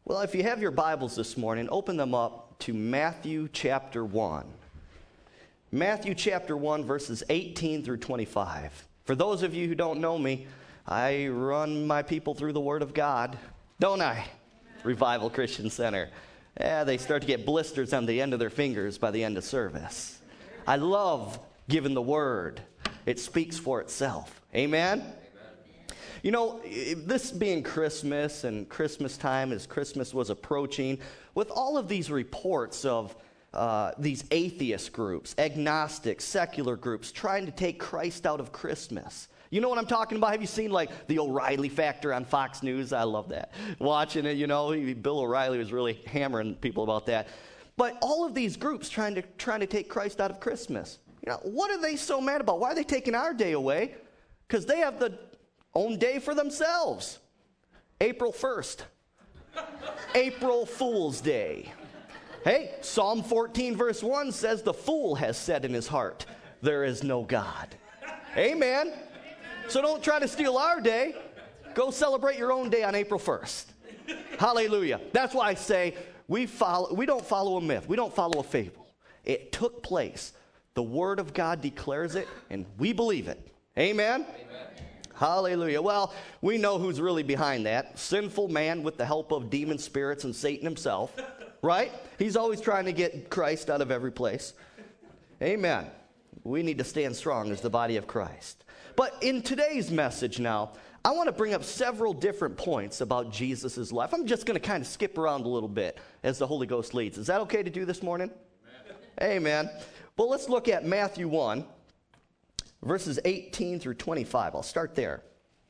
Well, if you have your Bibles this morning, open them up to Matthew chapter 1. Matthew chapter 1, verses 18 through 25. For those of you who don't know me, I run my people through the Word of God, don't I? Revival Christian Center. Yeah, they start to get blisters on the end of their fingers by the end of service. I love giving the Word. It speaks for itself. Amen? You know, this being Christmas and Christmas time as Christmas was approaching, with all of these reports of these atheist groups, agnostic, secular groups trying to take Christ out of Christmas. You know what I'm talking about? Have you seen like the O'Reilly Factor on Fox News? I love that. Watching it, you know, Bill O'Reilly was really hammering people about that. But all of these groups trying to take Christ out of Christmas. You know, what are they so mad about? Why are they taking our day away? Because they have the own day for themselves. April 1st. April Fool's Day. Hey, Psalm 14 verse 1 says the fool has said in his heart, there is no God. Amen. So don't try to steal our day. Go celebrate your own day on April 1st. Hallelujah. That's why I say we don't follow a myth. We don't follow a fable. It took place. The Word of God declares it, and we believe it. Amen? Amen. Hallelujah. Well, we know who's really behind that. Sinful man with the help of demon spirits and Satan himself. Right? He's always trying to get Christ out of every place. Amen. We need to stand strong as the body of Christ. But in today's message now, I want to bring up several different points about Jesus' life. I'm just going to kind of skip around a little bit as the Holy Ghost leads. Is that okay to do this morning? Amen. Amen. Well, let's look at Matthew 1. Verses 18 through 25. I'll start there.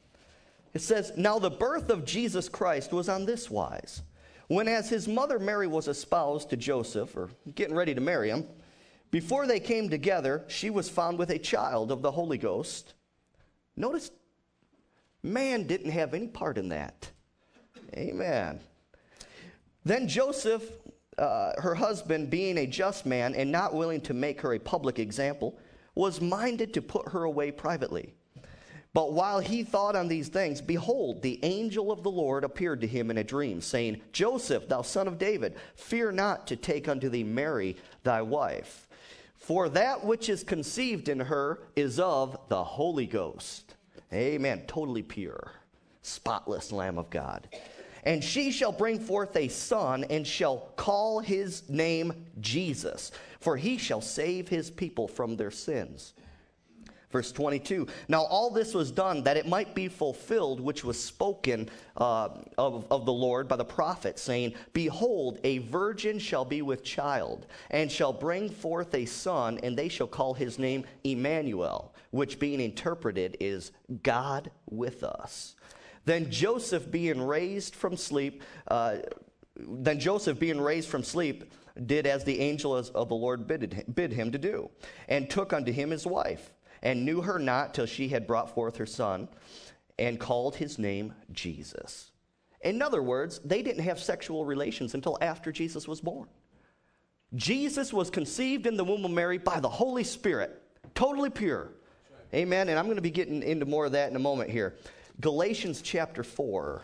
It says, Now the birth of Jesus Christ was on this wise. When as his mother Mary was espoused to Joseph, or getting ready to marry him, before they came together, she was found with a child of the Holy Ghost. Notice, man didn't have any part in that. Amen. Then Joseph, her husband, being a just man and not willing to make her a public example, was minded to put her away privately. But while he thought on these things, behold, the angel of the Lord appeared to him in a dream, saying, Joseph, thou son of David, fear not to take unto thee Mary thy wife, for that which is conceived in her is of the Holy Ghost. Amen. Totally pure, spotless Lamb of God. And she shall bring forth a son, and shall call his name Jesus, for he shall save his people from their sins. Verse 22, Now all this was done that it might be fulfilled, which was spoken of the Lord by the prophet, saying, Behold, a virgin shall be with child, and shall bring forth a son, and they shall call his name Emmanuel, which being interpreted is God with us. Then Joseph being raised from sleep, did as the angel of the Lord bid him to do, and took unto him his wife, and knew her not till she had brought forth her son, and called his name Jesus. In other words, they didn't have sexual relations until after Jesus was born. Jesus was conceived in the womb of Mary by the Holy Spirit, totally pure. Amen. And I'm going to be getting into more of that in a moment here. Galatians chapter 4.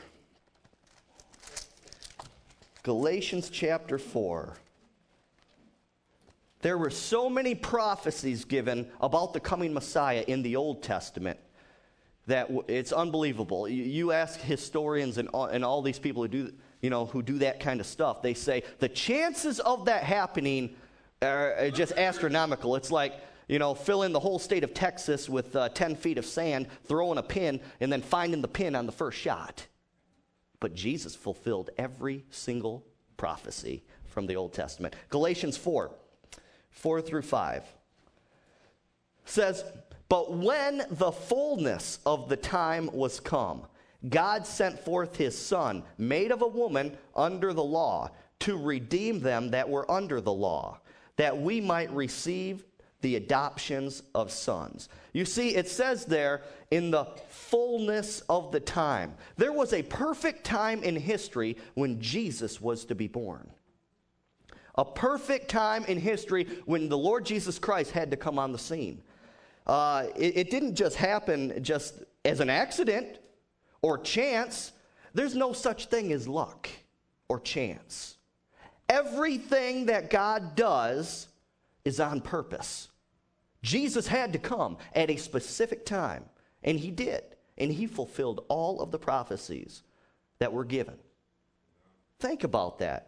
Galatians chapter 4. There were so many prophecies given about the coming Messiah in the Old Testament that it's unbelievable. You ask historians and all these people who do that kind of stuff, they say the chances of that happening are just astronomical. It's like, fill in the whole state of Texas with 10 feet of sand, throwing a pin, and then finding the pin on the first shot. But Jesus fulfilled every single prophecy from the Old Testament. Galatians 4 through 5 says, But when the fullness of the time was come, God sent forth his Son, made of a woman under the law, to redeem them that were under the law, that we might receive the adoptions of sons. You see, it says there, in the fullness of the time. There was a perfect time in history when Jesus was to be born. A perfect time in history when the Lord Jesus Christ had to come on the scene. It didn't just happen just as an accident or chance. There's no such thing as luck. or chance. Everything that God does is on purpose. Jesus had to come at a specific time, and he did. And he fulfilled all of the prophecies that were given. Think about that.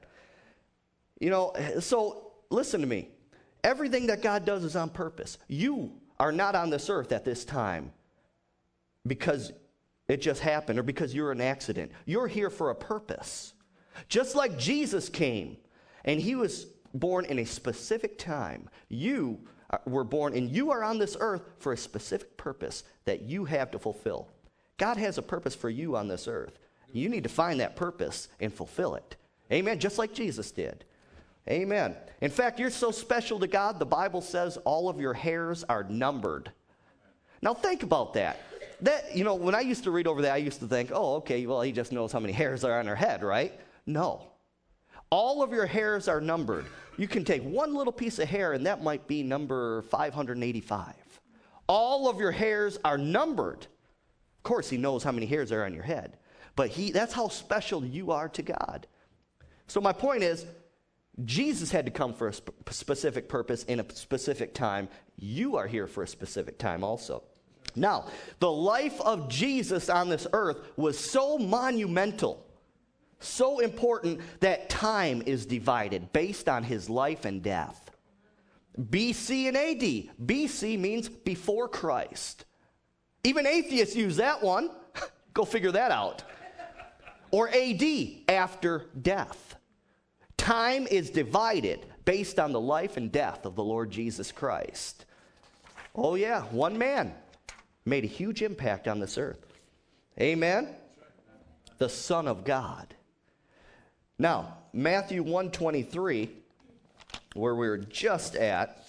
So listen to me. Everything that God does is on purpose. You are not on this earth at this time because it just happened or because you're an accident. You're here for a purpose. Just like Jesus came and he was born in a specific time, you were born and you are on this earth for a specific purpose that you have to fulfill. God has a purpose for you on this earth. You need to find that purpose and fulfill it. Amen. Just like Jesus did. Amen. In fact, you're so special to God, the Bible says all of your hairs are numbered. Now think about that. When I used to read over that, I used to think, oh, okay, well, he just knows how many hairs are on our head, right? No. All of your hairs are numbered. You can take one little piece of hair, and that might be number 585. All of your hairs are numbered. Of course, he knows how many hairs are on your head. But that's how special you are to God. So my point is, Jesus had to come for a specific purpose in a specific time. You are here for a specific time also. Now, the life of Jesus on this earth was so monumental, so important, that time is divided based on his life and death. BC and AD. BC means before Christ. Even atheists use that one. Go figure that out. Or AD, after death. Time is divided based on the life and death of the Lord Jesus Christ. Oh yeah, one man made a huge impact on this earth. Amen? The Son of God. Now, Matthew 1:23, where we were just at.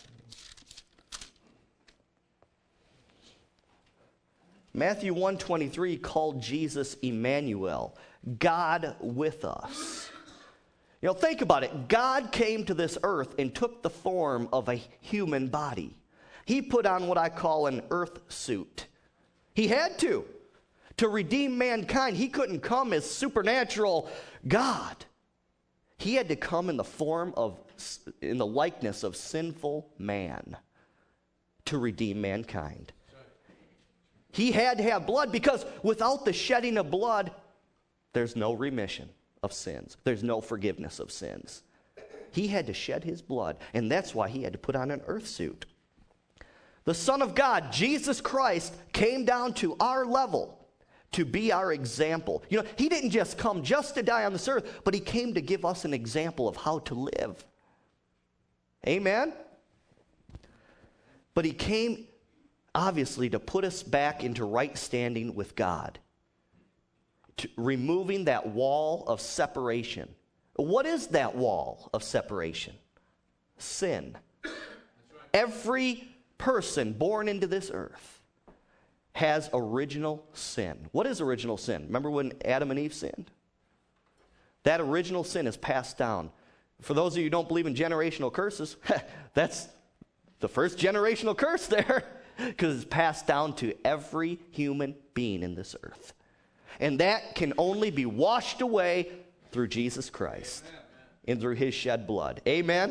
Matthew 1:23 called Jesus Emmanuel, God with us. Think about it. God came to this earth and took the form of a human body. He put on what I call an earth suit. He had to redeem mankind. He couldn't come as supernatural God. He had to come in the likeness of sinful man to redeem mankind. He had to have blood because without the shedding of blood, there's no remission of sins. There's no forgiveness of sins. He had to shed his blood, and that's why he had to put on an earth suit. The Son of God, Jesus Christ, came down to our level to be our example. He didn't just come just to die on this earth, but he came to give us an example of how to live. Amen? But he came, obviously, to put us back into right standing with God. Removing that wall of separation. What is that wall of separation? Sin. Every person born into this earth has original sin. What is original sin? Remember when Adam and Eve sinned? That original sin is passed down. For those of you who don't believe in generational curses, that's the first generational curse there, because it's passed down to every human being in this earth. And that can only be washed away through Jesus Christ and through his shed blood. Amen?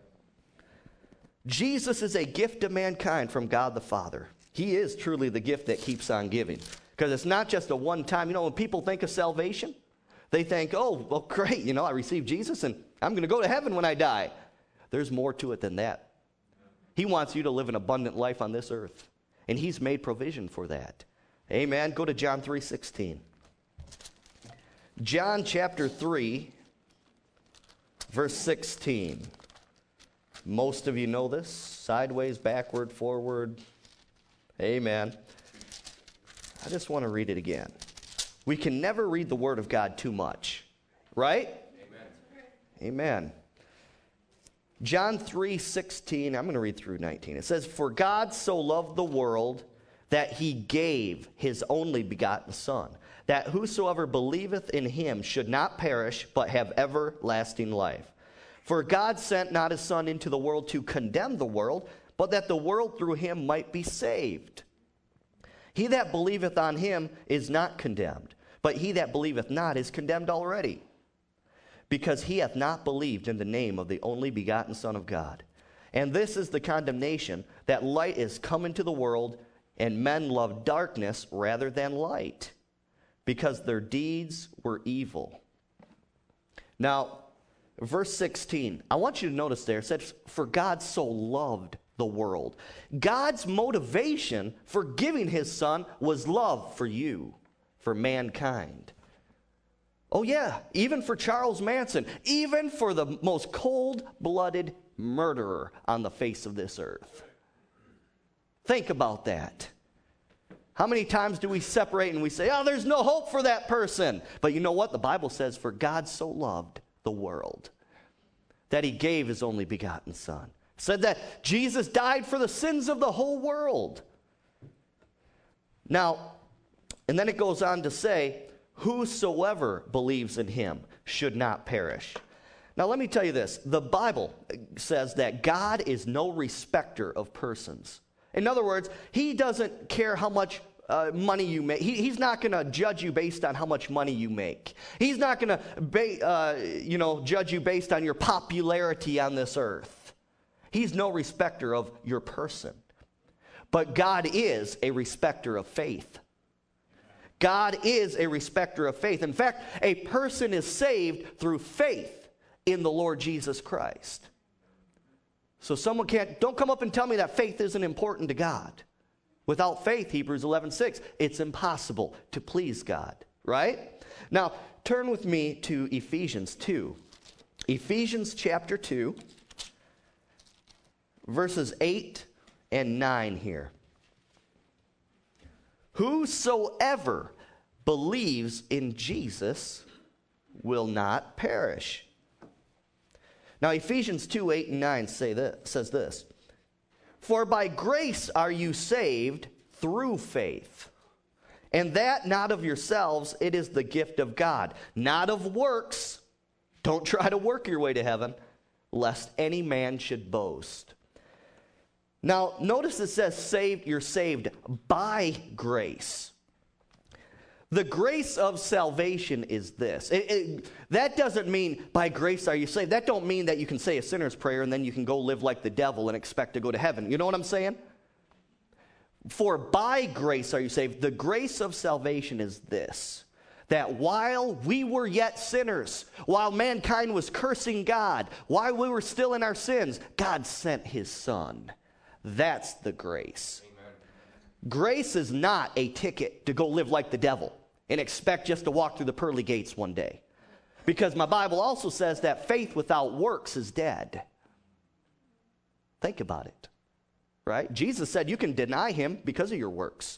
Jesus is a gift to mankind from God the Father. He is truly the gift that keeps on giving. Because it's not just a one-time. When people think of salvation, they think, oh, well, great, I received Jesus and I'm going to go to heaven when I die. There's more to it than that. He wants you to live an abundant life on this earth. And he's made provision for that. Amen. Go to John 3:16. John chapter 3, verse 16. Most of you know this. Sideways, backward, forward. Amen. I just want to read it again. We can never read the Word of God too much. Right? Amen. Amen. John 3:16. I'm going to read through 19. It says, "For God so loved the world that he gave his only begotten Son, that whosoever believeth in him should not perish, but have everlasting life. For God sent not his Son into the world to condemn the world, but that the world through him might be saved. He that believeth on him is not condemned, but he that believeth not is condemned already. because he hath not believed in the name of the only begotten Son of God. And this is the condemnation, that light is come into the world, and men love darkness rather than light, because their deeds were evil. Now, verse 16, I want you to notice there, it says, for God so loved the world. God's motivation for giving his Son was love for you, for mankind. Oh yeah, even for Charles Manson, even for the most cold-blooded murderer on the face of this earth. Think about that. How many times do we separate and we say, oh, there's no hope for that person? But you know what? The Bible says, for God so loved the world that he gave his only begotten Son. It said that Jesus died for the sins of the whole world. Now, and then it goes on to say, whosoever believes in him should not perish. Now, let me tell you this. The Bible says that God is no respecter of persons. In other words, he doesn't care how much money you make. He's not going to judge you based on how much money you make. He's not going to judge you based on your popularity on this earth. He's no respecter of your person. But God is a respecter of faith. God is a respecter of faith. In fact, a person is saved through faith in the Lord Jesus Christ. So don't come up and tell me that faith isn't important to God. Without faith, Hebrews 11:6, it's impossible to please God, right? Now, turn with me to Ephesians 2. Ephesians chapter 2, verses 8 and 9 here. Whosoever believes in Jesus will not perish. Now, Ephesians 2, 8 and 9 says this. For by grace are you saved through faith. And that not of yourselves, it is the gift of God. Not of works. Don't try to work your way to heaven, lest any man should boast. Now, notice it says saved, you're saved by grace. The grace of salvation is this. That doesn't mean by grace are you saved. That don't mean that you can say a sinner's prayer and then you can go live like the devil and expect to go to heaven. You know what I'm saying? For by grace are you saved. The grace of salvation is this. That while we were yet sinners, while mankind was cursing God, while we were still in our sins, God sent his Son. That's the grace. Amen. Grace is not a ticket to go live like the devil and expect just to walk through the pearly gates one day. Because my Bible also says that faith without works is dead. Think about it, right? Jesus said you can deny him because of your works.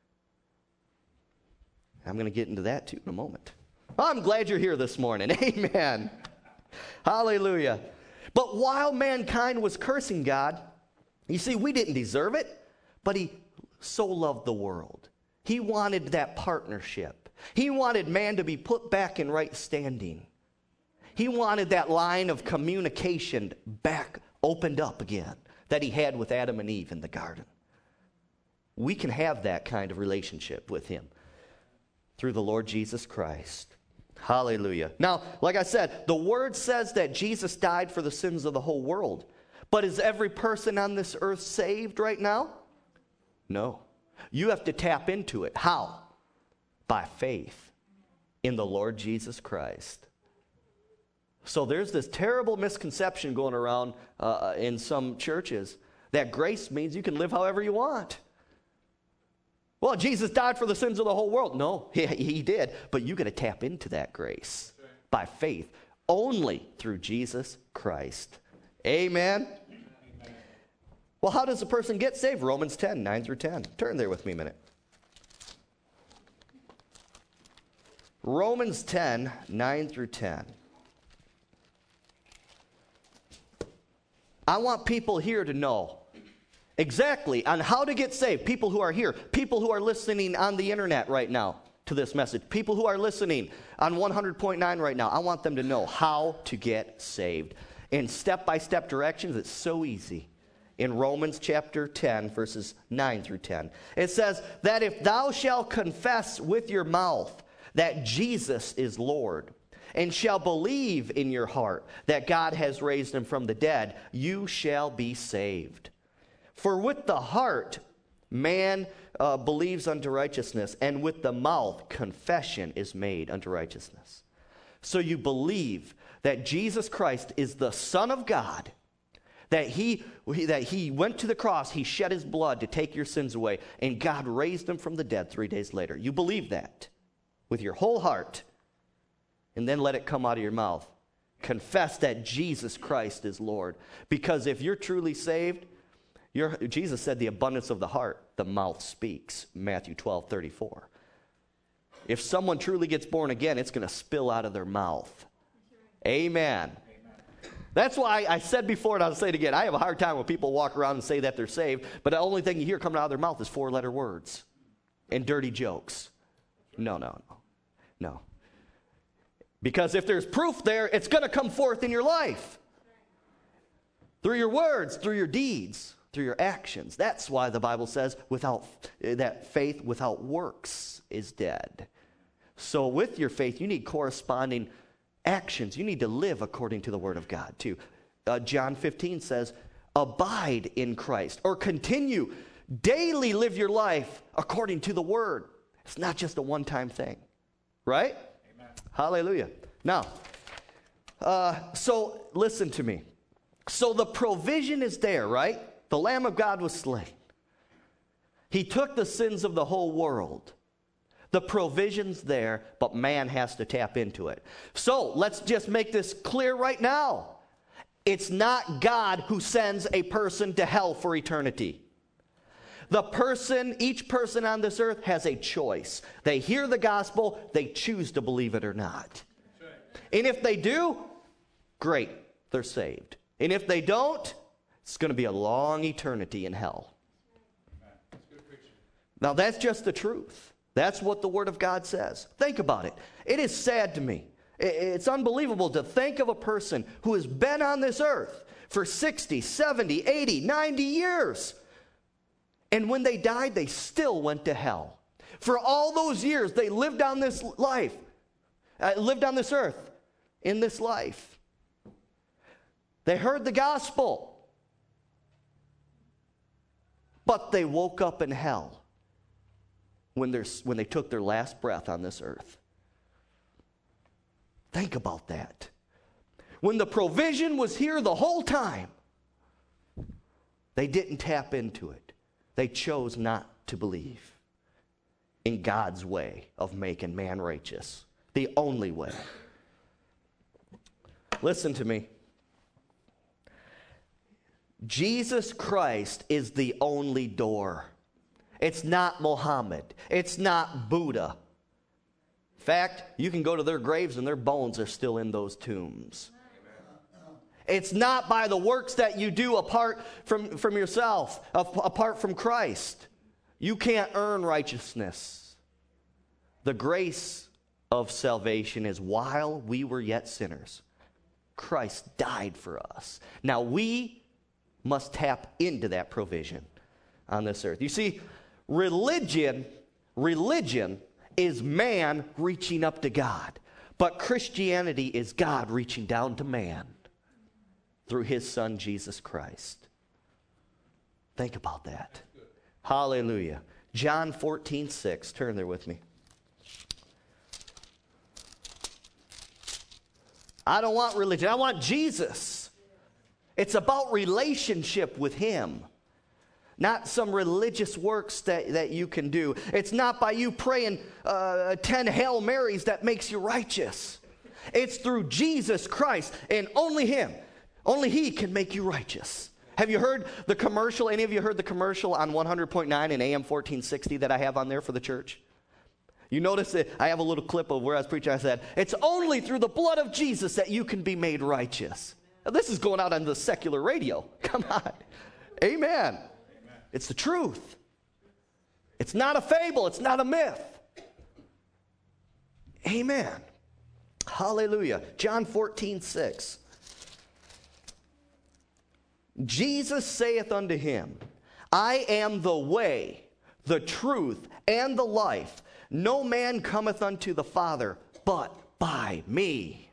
I'm going to get into that too in a moment. I'm glad you're here this morning. Amen. Hallelujah. But while mankind was cursing God, you see, we didn't deserve it, but he so loved the world. He wanted that partnership. He wanted man to be put back in right standing. He wanted that line of communication back opened up again that he had with Adam and Eve in the garden. We can have that kind of relationship with him through the Lord Jesus Christ. Hallelujah. Now, like I said, the word says that Jesus died for the sins of the whole world. But is every person on this earth saved right now? No. You have to tap into it. How? By faith in the Lord Jesus Christ. So there's this terrible misconception going around in some churches that grace means you can live however you want. Well, Jesus died for the sins of the whole world. No, he did. But you got to tap into that grace by faith only through Jesus Christ. Amen. Well, how does a person get saved? Romans 10, 9 through 10. Turn there with me a minute. Romans 10, 9 through 10. I want people here to know exactly on how to get saved. People who are here, people who are listening on the internet right now to this message, people who are listening on 100.9 right now, I want them to know how to get saved. In step-by-step directions, it's so easy. In Romans chapter 10, verses 9 through 10. It says that if thou shalt confess with your mouth that Jesus is Lord, and shall believe in your heart that God has raised him from the dead, you shall be saved. For with the heart man believes unto righteousness, and with the mouth confession is made unto righteousness. So you believe that Jesus Christ is the Son of God, that he went to the cross, he shed his blood to take your sins away, and God raised him from the dead 3 days later. You believe that with your whole heart, and then let it come out of your mouth. Confess that Jesus Christ is Lord. Because if you're truly saved, Jesus said the abundance of the heart, the mouth speaks. Matthew 12:34. If someone truly gets born again, it's going to spill out of their mouth. Amen. That's why I said before, and I'll say it again, I have a hard time when people walk around and say that they're saved, but the only thing you hear coming out of their mouth is 4-letter words and dirty jokes. No. Because if there's proof there, it's going to come forth in your life. Through your words, through your deeds, through your actions. That's why the Bible says that faith without works is dead. So with your faith, you need corresponding actions. You need to live according to the Word of God too. John 15 says, abide in Christ, or continue, daily live your life according to the Word. It's not just a one-time thing, right? Amen. Hallelujah. Now, so listen to me. So the provision is there, right? The Lamb of God was slain. He took the sins of the whole world. The provision's there, but man has to tap into it. So let's just make this clear right now. It's not God who sends a person to hell for eternity. Each person on this earth has a choice. They hear the gospel, they choose to believe it or not. And if they do, great, they're saved. And if they don't, it's going to be a long eternity in hell. Now that's just the truth. That's what the Word of God says. Think about it. It is sad to me. It's unbelievable to think of a person who has been on this earth for 60, 70, 80, 90 years. And when they died, they still went to hell. For all those years, they lived on this life, lived on this earth in this life. They heard the gospel, but they woke up in hell when they took their last breath on this earth. Think about that. When the provision was here the whole time, they didn't tap into it. They chose not to believe in God's way of making man righteous. The only way. Listen to me. Jesus Christ is the only door. It's not Muhammad. It's not Buddha. In fact, you can go to their graves and their bones are still in those tombs. It's not by the works that you do apart from yourself, apart from Christ. You can't earn righteousness. The grace of salvation is while we were yet sinners, Christ died for us. Now we must tap into that provision on this earth. You see, religion is man reaching up to God, but Christianity is God reaching down to man through his Son, Jesus Christ. Think about that. Hallelujah. John 14:6. Turn there with me. I don't want religion. I want Jesus. It's about relationship with him. Not some religious works that you can do. It's not by you praying 10 Hail Marys that makes you righteous. It's through Jesus Christ and only him. Only he can make you righteous. Have you heard the commercial? Any of you heard the commercial on 100.9 and AM 1460 that I have on there for the church? You notice that I have a little clip of where I was preaching. I said, it's only through the blood of Jesus that you can be made righteous. Now, this is going out on the secular radio. Come on. Amen. It's the truth. It's not a fable. It's not a myth. Amen. Hallelujah. John 14:6. Jesus saith unto him, I am the way, the truth, and the life. No man cometh unto the Father but by me.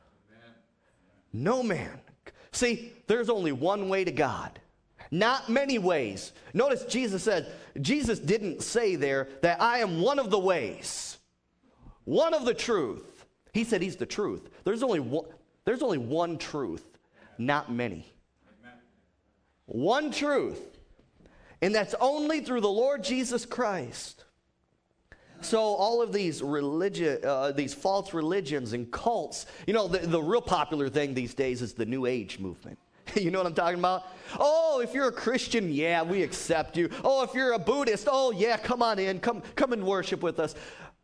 No man. See, there's only one way to God. Not many ways. Notice Jesus didn't say there that I am one of the ways, one of the truth. He said he's the truth. There's only one truth, not many. One truth. And that's only through the Lord Jesus Christ. So all of these these false religions and cults, the real popular thing these days is the New Age movement. You know what I'm talking about? Oh, if you're a Christian, yeah, we accept you. Oh, if you're a Buddhist, oh, yeah, come on in. Come and worship with us.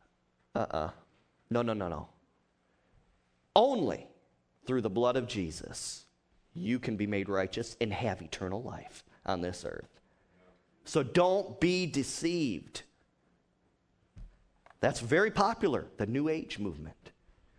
No. Only through the blood of Jesus, you can be made righteous and have eternal life on this earth. So don't be deceived. That's very popular, the New Age movement.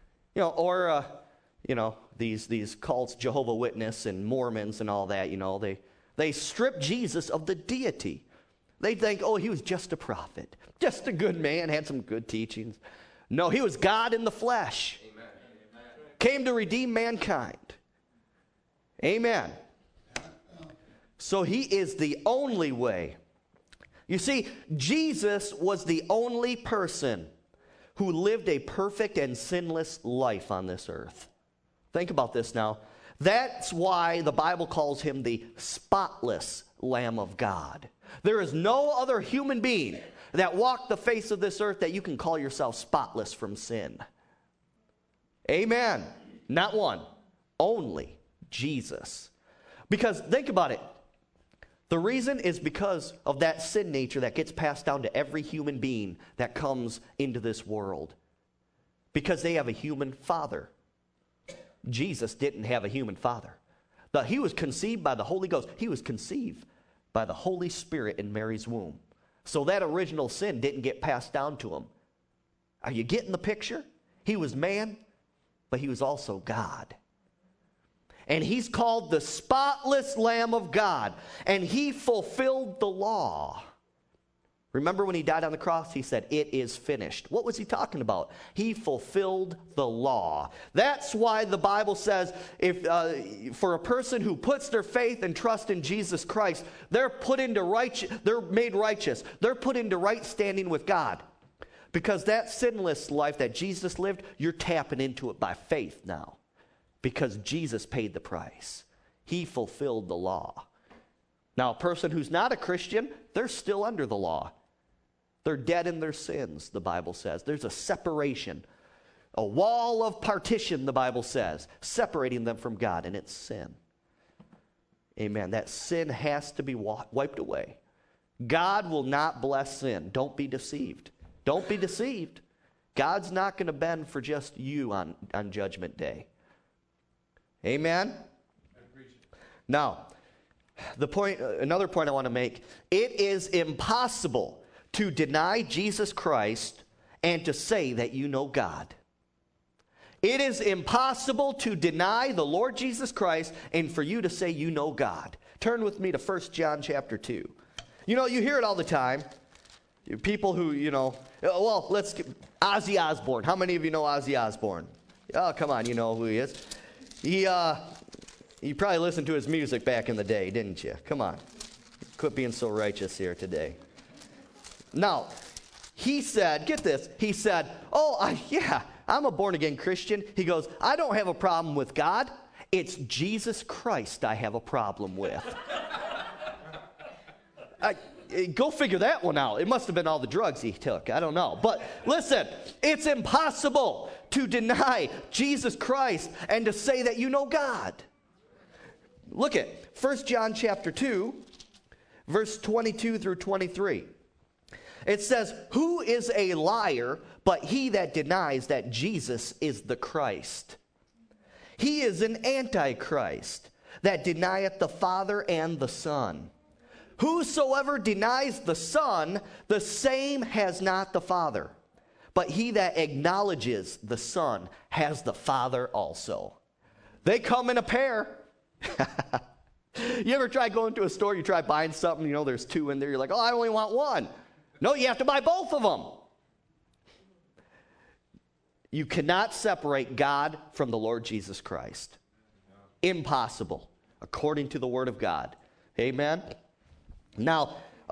These cults, Jehovah's Witness and Mormons and all that, they strip Jesus of the deity. They think, oh, he was just a prophet, just a good man, had some good teachings. No, he was God in the flesh. Amen. Came to redeem mankind. Amen. So he is the only way. You see, Jesus was the only person who lived a perfect and sinless life on this earth. Think about this now. That's why the Bible calls him the spotless Lamb of God. There is no other human being that walked the face of this earth that you can call yourself spotless from sin. Amen. Not one. Only Jesus. Because think about it. The reason is because of that sin nature that gets passed down to every human being that comes into this world. Because they have a human father. Jesus didn't have a human father. He was conceived by the Holy Ghost. He was conceived by the Holy Spirit in Mary's womb. So that original sin didn't get passed down to him. Are you getting the picture? He was man, but he was also God. And he's called the spotless Lamb of God. And he fulfilled the law. Remember when he died on the cross? He said, it is finished. What was he talking about? He fulfilled the law. That's why the Bible says, for a person who puts their faith and trust in Jesus Christ, they're made righteous. They're put into right standing with God. Because that sinless life that Jesus lived, you're tapping into it by faith now. Because Jesus paid the price. He fulfilled the law. Now, a person who's not a Christian, they're still under the law. They're dead in their sins, the Bible says. There's a separation, a wall of partition, the Bible says, separating them from God, and it's sin. Amen. That sin has to be wiped away. God will not bless sin. Don't be deceived. Don't be deceived. God's not going to bend for just you on Judgment Day. Amen? Now, another point I want to make, it is impossible to deny Jesus Christ and to say that you know God. It is impossible to deny the Lord Jesus Christ and for you to say you know God. Turn with me to 1 John chapter 2. You hear it all the time. People who, Ozzy Osbourne. How many of you know Ozzy Osbourne? Oh, come on, you know who he is. You probably listened to his music back in the day, didn't you? Come on. Quit being so righteous here today. Now, he said, get this, he said, I'm a born-again Christian. He goes, I don't have a problem with God. It's Jesus Christ I have a problem with. Go figure that one out. It must have been all the drugs he took. I don't know. But listen, it's impossible to deny Jesus Christ and to say that you know God. Look at 1 John chapter 2, verse 22 through 23. It says, who is a liar but he that denies that Jesus is the Christ? He is an antichrist that denieth the Father and the Son. Whosoever denies the Son, the same has not the Father. But he that acknowledges the Son has the Father also. They come in a pair. You ever try going to a store, you try buying something, there's two in there, you're like, oh, I only want one. No, you have to buy both of them. You cannot separate God from the Lord Jesus Christ. Impossible, according to the Word of God. Amen? Now,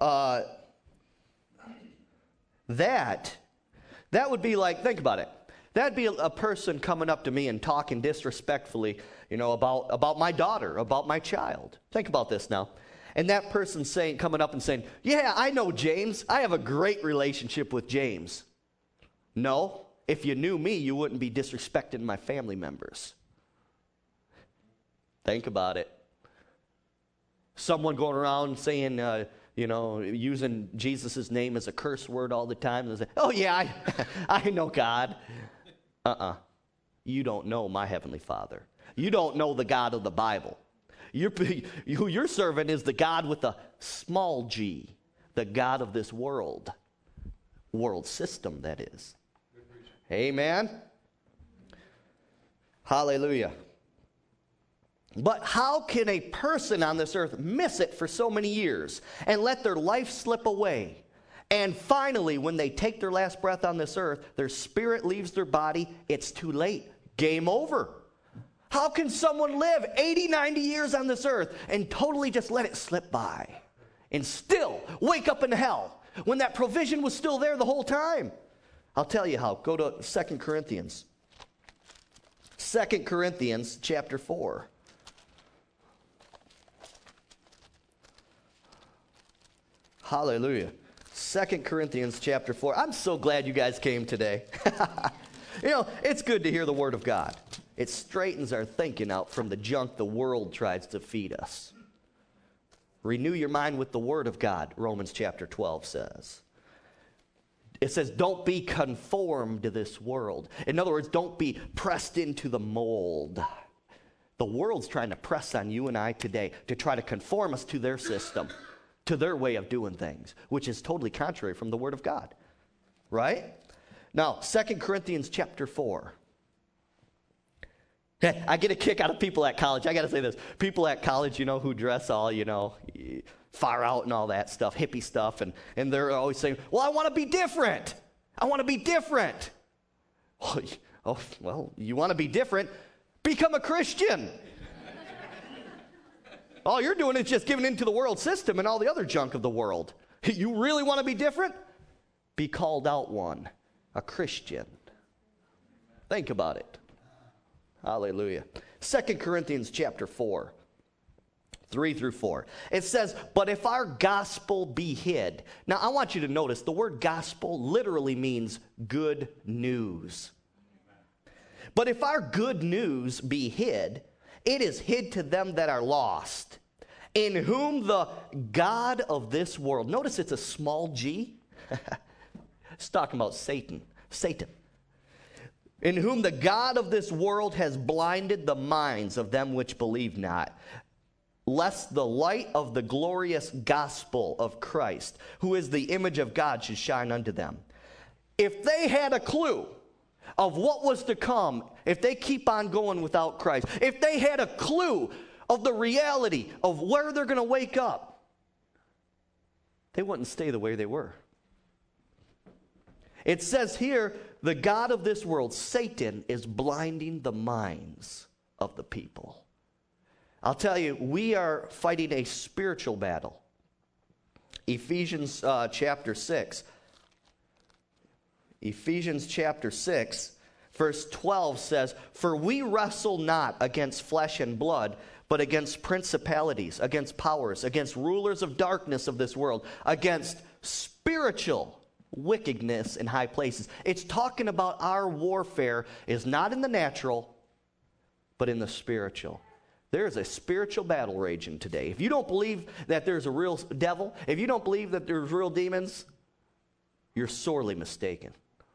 that would be like, think about it. That'd be a person coming up to me and talking disrespectfully, about my daughter, about my child. Think about this now. And that person coming up and saying, yeah, I know James. I have a great relationship with James. No, if you knew me, you wouldn't be disrespecting my family members. Think about it. Someone going around saying, using Jesus' name as a curse word all the time. And say, oh, yeah, I know God. You don't know my Heavenly Father. You don't know the God of the Bible. Who you're serving is the God with a small g, the God of this world system, that is. Amen? Hallelujah. But how can a person on this earth miss it for so many years and let their life slip away? And finally, when they take their last breath on this earth, their spirit leaves their body, it's too late. Game over. How can someone live 80, 90 years on this earth and totally just let it slip by and still wake up in hell when that provision was still there the whole time? I'll tell you how. Go to 2 Corinthians. 2 Corinthians chapter 4. Hallelujah. 2 Corinthians chapter 4. I'm so glad you guys came today. It's good to hear the Word of God. It straightens our thinking out from the junk the world tries to feed us. Renew your mind with the Word of God, Romans chapter 12 says. It says, don't be conformed to this world. In other words, don't be pressed into the mold. The world's trying to press on you and I today to try to conform us to their system, to their way of doing things, which is totally contrary from the Word of God. Right? Now, 2 Corinthians chapter 4. I get a kick out of people at college. I got to say this. People at college, who dress all, far out and all that stuff, hippie stuff, and they're always saying, well, I want to be different. I want to be different. Oh, well, you want to be different? Become a Christian. All you're doing is just giving into the world system and all the other junk of the world. You really want to be different? Be called out one, a Christian. Think about it. Hallelujah. 2 Corinthians chapter 4, 3 through 4. It says, but if our gospel be hid. Now, I want you to notice the word gospel literally means good news. But if our good news be hid, it is hid to them that are lost, in whom the God of this world, notice it's a small g. It's talking about Satan. In whom the God of this world has blinded the minds of them which believe not, lest the light of the glorious gospel of Christ, who is the image of God, should shine unto them. If they had a clue of what was to come, if they keep on going without Christ, if they had a clue of the reality of where they're going to wake up, they wouldn't stay the way they were. It says here, the God of this world, Satan, is blinding the minds of the people. I'll tell you, we are fighting a spiritual battle. Ephesians chapter 6. Ephesians chapter 6, verse 12 says, for we wrestle not against flesh and blood, but against principalities, against powers, against rulers of darkness of this world, against spiritual wickedness in high places. It's talking about our warfare is not in the natural, but in the spiritual. There is a spiritual battle raging today. If you don't believe that there's a real devil, if you don't believe that there's real demons, you're sorely mistaken.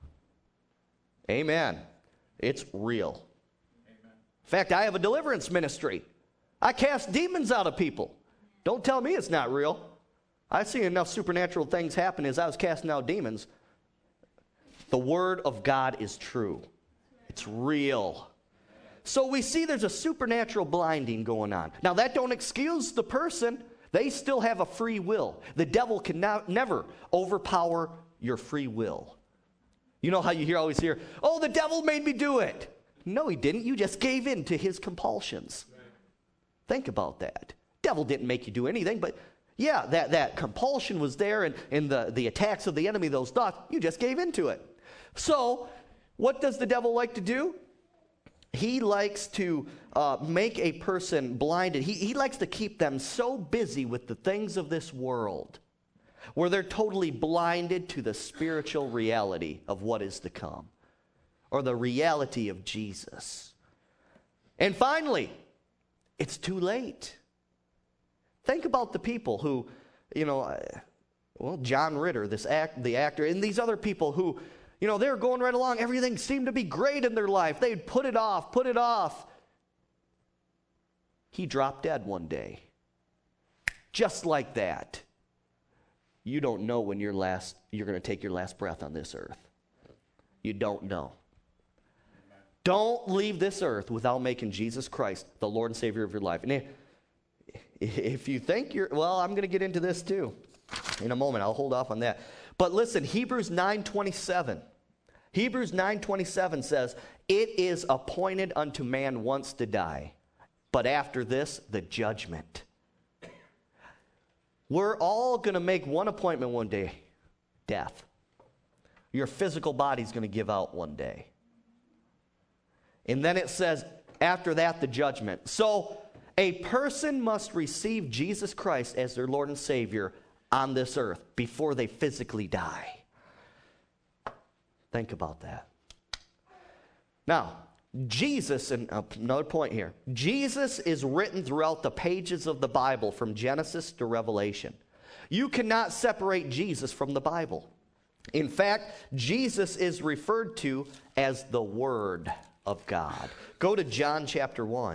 Amen. It's real. Amen. In fact, I have a deliverance ministry. I cast demons out of people. Don't tell me it's not real. I've seen enough supernatural things happen as I was casting out demons. The Word of God is true. It's real. So we see there's a supernatural blinding going on. Now that don't excuse the person. They still have a free will. The devil can never overpower your free will. You know how you always hear, oh, the devil made me do it. No, he didn't. You just gave in to his compulsions. Right. Think about that. Devil didn't make you do anything, but yeah, that compulsion was there, and the attacks of the enemy, those thoughts, you just gave into it. So, what does the devil like to do? He likes to make a person blinded. He likes to keep them so busy with the things of this world where they're totally blinded to the spiritual reality of what is to come, or the reality of Jesus. And finally, it's too late. Think about the people who, John Ritter, the actor, and these other people who, they were going right along. Everything seemed to be great in their life. They'd put it off. He dropped dead one day. Just like that. You don't know when you're going to take your last breath on this earth. You don't know. Don't leave this earth without making Jesus Christ the Lord and Savior of your life. And if you think I'm going to get into this too in a moment. I'll hold off on that. But listen, Hebrews 9:27. Hebrews 9:27 says, it is appointed unto man once to die, but after this, the judgment. We're all going to make one appointment one day, death. Your physical body's going to give out one day. And then it says, after that, the judgment. So, a person must receive Jesus Christ as their Lord and Savior on this earth before they physically die. Think about that. Now, Jesus, and another point here, Jesus is written throughout the pages of the Bible from Genesis to Revelation. You cannot separate Jesus from the Bible. In fact, Jesus is referred to as the Word of God. Go to John chapter 1.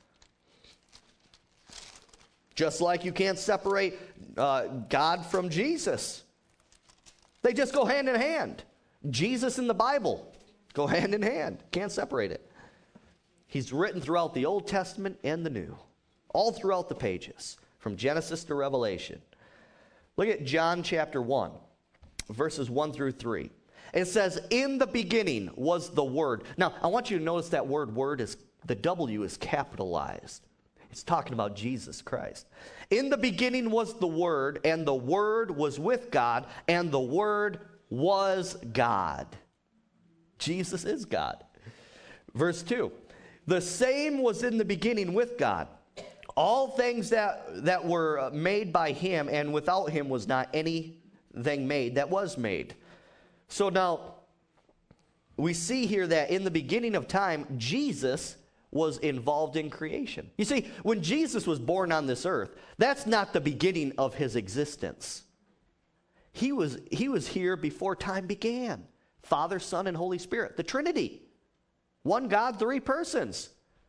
Just like you can't separate God from Jesus. They just go hand in hand. Jesus and the Bible go hand in hand. Can't separate it. He's written throughout the Old Testament and the New. All throughout the pages. From Genesis to Revelation. Look at John chapter 1. Verses 1 through 3. It says, in the beginning was the Word. Now, I want you to notice that word is, the W is capitalized. It's talking about Jesus Christ. In the beginning was the Word, and the Word was with God, and the Word was God. Jesus is God. Verse 2. The same was in the beginning with God. All things that were made by him, and without him was not anything made that was made. So now, we see here that in the beginning of time, Jesus was involved in creation. You see, when Jesus was born on this earth, that's not the beginning of his existence. He was here before time began. Father, Son, and Holy Spirit. The Trinity. One God, three persons.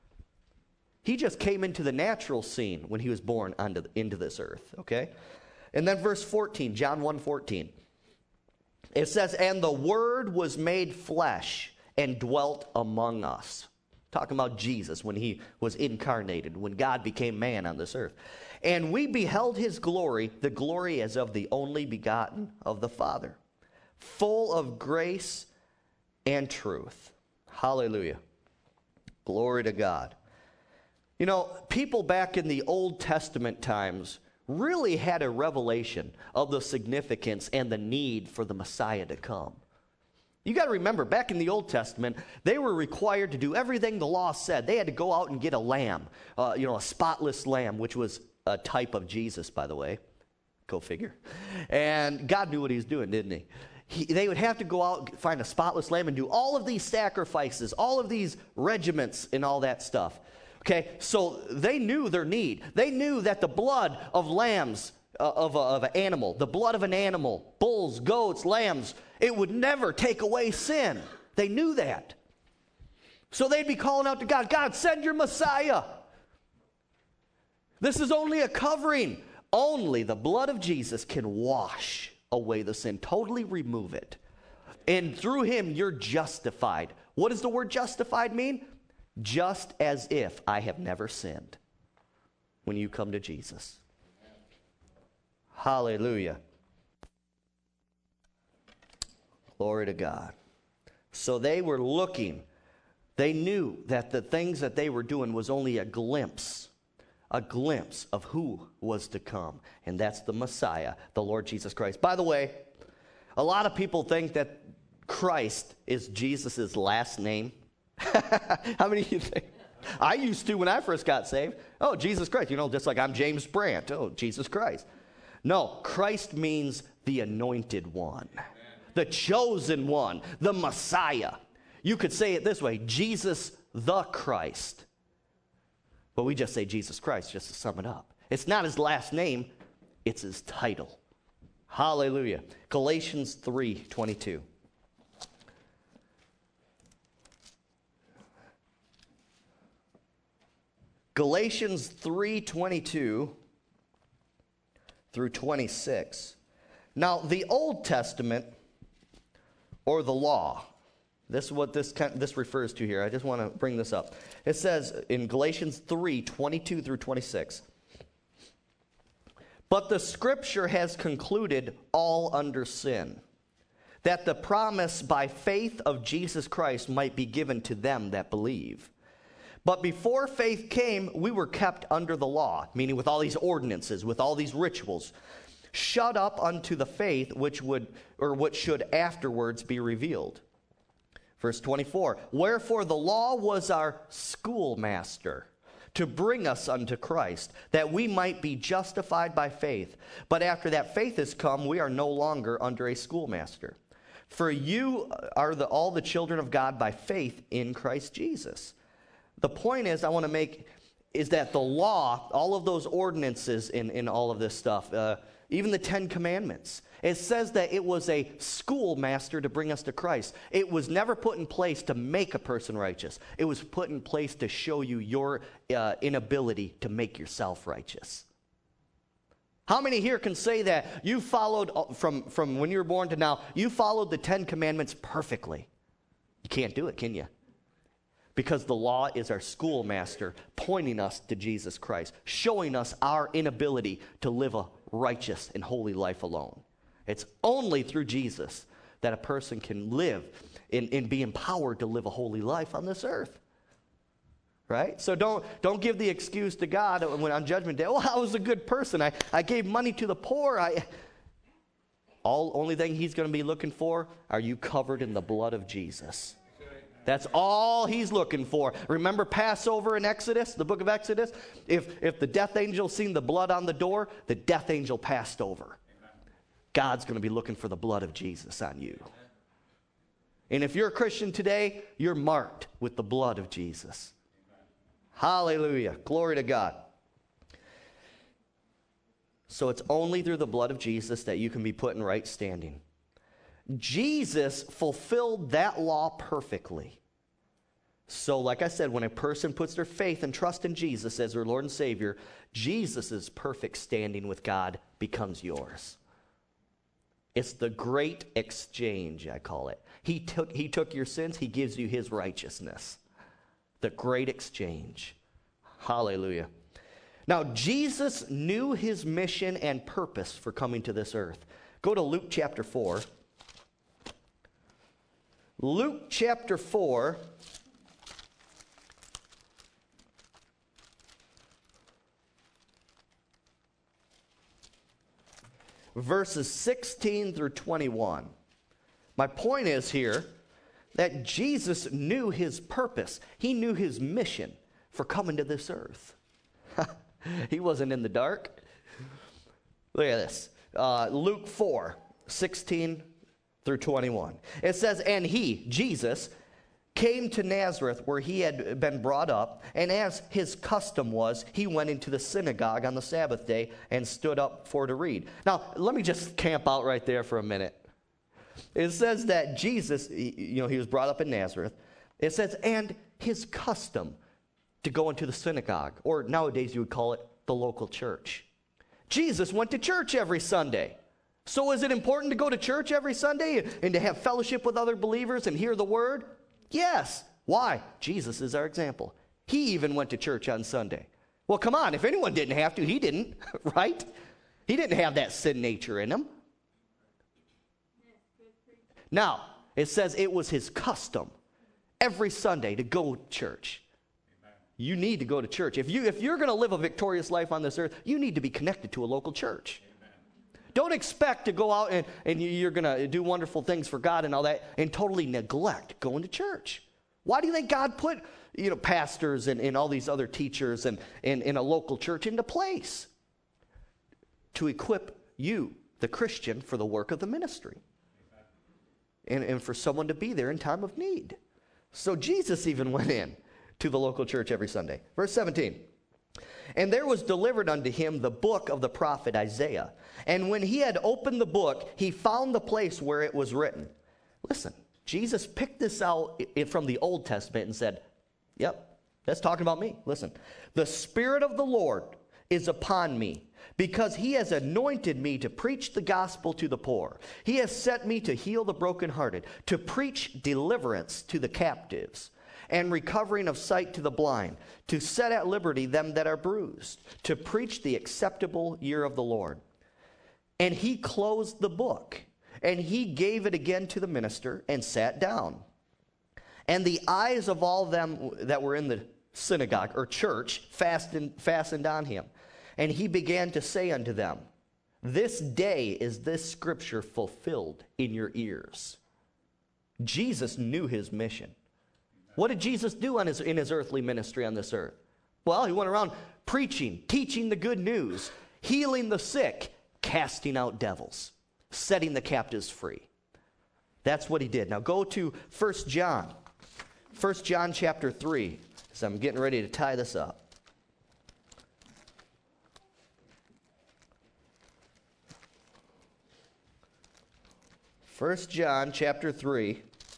He just came into the natural scene when he was born into this earth. Okay? And then verse 14, John 1:14. It says, and the Word was made flesh and dwelt among us. Talking about Jesus when he was incarnated, when God became man on this earth. And we beheld his glory, the glory as of the only begotten of the Father, full of grace and truth. Hallelujah. Glory to God. You know, people back in the Old Testament times really had a revelation of the significance and the need for the Messiah to come. You got to remember, back in the Old Testament, they were required to do everything the law said. They had to go out and get a lamb, a spotless lamb, which was a type of Jesus, by the way. Go figure. And God knew what he was doing, didn't he? They would have to go out and find a spotless lamb and do all of these sacrifices, all of these regiments and all that stuff. Okay, so they knew their need. They knew that the blood of lambs, of an animal, the blood of an animal, bulls, goats, lambs, it would never take away sin. They knew that. So they'd be calling out to God, God, send your Messiah. This is only a covering. Only the blood of Jesus can wash away the sin, totally remove it. And through him, you're justified. What does the word justified mean? Just as if I have never sinned when you come to Jesus. Hallelujah. Glory to God. So they were looking. They knew that the things that they were doing was only a glimpse of who was to come. And that's the Messiah, the Lord Jesus Christ. By the way, a lot of people think that Christ is Jesus' last name. How many of you think? I used to when I first got saved. Oh, Jesus Christ. Just like I'm James Brandt. Oh, Jesus Christ. No, Christ means the anointed one, the chosen one, the Messiah. You could say it this way, Jesus the Christ. But we just say Jesus Christ just to sum it up. It's not his last name, it's his title. Hallelujah. Galatians 3:22. Galatians 3:22 through 26. Now, the Old Testament, or the law, this is what this refers to here. I just want to bring this up. It says in Galatians 3:22 through 26, "But the Scripture has concluded all under sin, that the promise by faith of Jesus Christ might be given to them that believe. But before faith came, we were kept under the law," meaning with all these ordinances, with all these rituals, "shut up unto the faith which should afterwards be revealed." Verse 24, "Wherefore the law was our schoolmaster, to bring us unto Christ, that we might be justified by faith. But after that faith is come, we are no longer under a schoolmaster. For you are all the children of God by faith in Christ Jesus." The point I want to make is that the law, all of those ordinances in all of this stuff, even the 10 Commandments, it says that it was a schoolmaster to bring us to Christ. It was never put in place to make a person righteous. It was put in place to show you your inability to make yourself righteous. How many here can say that you followed, from when you were born to now, you followed the 10 Commandments perfectly? You can't do it, can you? Because the law is our schoolmaster, pointing us to Jesus Christ, showing us our inability to live a righteous and holy life alone. It's only through Jesus that a person can live and be empowered to live a holy life on this earth. Right? So don't give the excuse to God when on Judgment Day, "Oh, I was a good person. I gave money to the poor." Only thing he's going to be looking for, are you covered in the blood of Jesus? That's all he's looking for. Remember Passover in Exodus, the book of Exodus? If the death angel seen the blood on the door, the death angel passed over. God's going to be looking for the blood of Jesus on you. And if you're a Christian today, you're marked with the blood of Jesus. Hallelujah. Glory to God. So it's only through the blood of Jesus that you can be put in right standing. Jesus fulfilled that law perfectly. So like I said, when a person puts their faith and trust in Jesus as their Lord and Savior, Jesus' perfect standing with God becomes yours. It's the great exchange, I call it. He took your sins, he gives you his righteousness. The great exchange. Hallelujah. Now, Jesus knew his mission and purpose for coming to this earth. Go to Luke chapter 4. Luke chapter 4. Verses 16 through 21. My point is here that Jesus knew his purpose. He knew his mission for coming to this earth. He wasn't in the dark. Look at this. Luke 4, 16 through 21. It says, "And he, Jesus, came to Nazareth where he had been brought up, and as his custom was, he went into the synagogue on the Sabbath day and stood up for to read." Now, let me just camp out right there for a minute. It says that Jesus, he was brought up in Nazareth. It says, and his custom to go into the synagogue, or nowadays you would call it the local church. Jesus went to church every Sunday. So is it important to go to church every Sunday and to have fellowship with other believers and hear the word? Yes. Why? Jesus is our example. He even went to church on Sunday. Well, come on. If anyone didn't have to, he didn't, right? He didn't have that sin nature in him. Now, It says it was his custom every Sunday to go to church. Amen. You need to go to church. If you're going to live a victorious life on this earth, you need to be connected to a local church. Amen. Don't expect to go out and you're going to do wonderful things for God and all that and totally neglect going to church. Why do you think God put pastors and all these other teachers and in a local church into place? To equip you, the Christian, for the work of the ministry. And for someone to be there in time of need. So Jesus even went in to the local church every Sunday. Verse 17. And there was delivered unto him the book of the prophet Isaiah. And when he had opened the book, he found the place where it was written. Listen, Jesus picked this out from the Old Testament and said, yep, that's talking about me. Listen, the Spirit of the Lord is upon me, because he has anointed me to preach the gospel to the poor. He has sent me to heal the brokenhearted, to preach deliverance to the captives, and recovering of sight to the blind, to set at liberty them that are bruised, to preach the acceptable year of the Lord. And he closed the book, and he gave it again to the minister, and sat down. And the eyes of all them that were in the synagogue, or church, fastened on him. And he began to say unto them, this day is this scripture fulfilled in your ears. Jesus knew his mission. What did Jesus do in his earthly ministry on this earth? Well, he went around preaching, teaching the good news, healing the sick, casting out devils, setting the captives free. That's what he did. Now go to 1 John. 1 John chapter 3, as I'm getting ready to tie this up. 1 John chapter 3.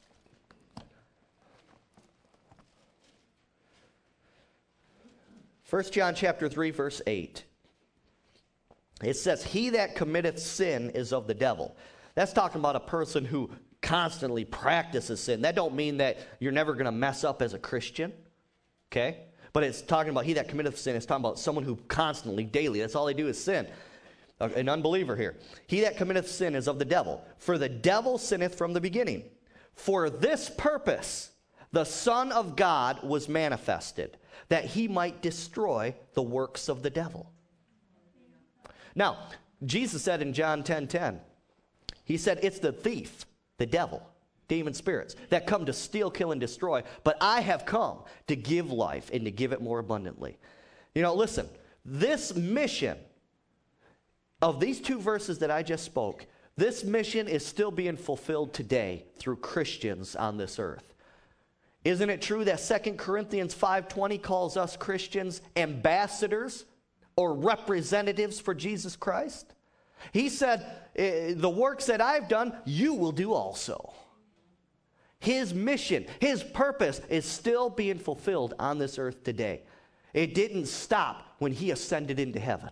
First John chapter 3, verse 8. It says, he that committeth sin is of the devil. That's talking about a person who constantly practices sin. That don't mean that you're never going to mess up as a Christian. Okay? But it's talking about he that committeth sin. It's talking about someone who constantly, daily, that's all they do is sin. An unbeliever here. He that committeth sin is of the devil. For the devil sinneth from the beginning. For this purpose the Son of God was manifested, that he might destroy the works of the devil. Now, Jesus said in John 10:10, he said, it's the thief, the devil, demon spirits, that come to steal, kill, and destroy. But I have come to give life and to give it more abundantly. Listen, this mission of these two verses that I just spoke, this mission is still being fulfilled today through Christians on this earth. Isn't it true that 2 Corinthians 5:20 calls us Christians ambassadors or representatives for Jesus Christ? He said, the works that I've done, you will do also. His mission, his purpose is still being fulfilled on this earth today. It didn't stop when he ascended into heaven.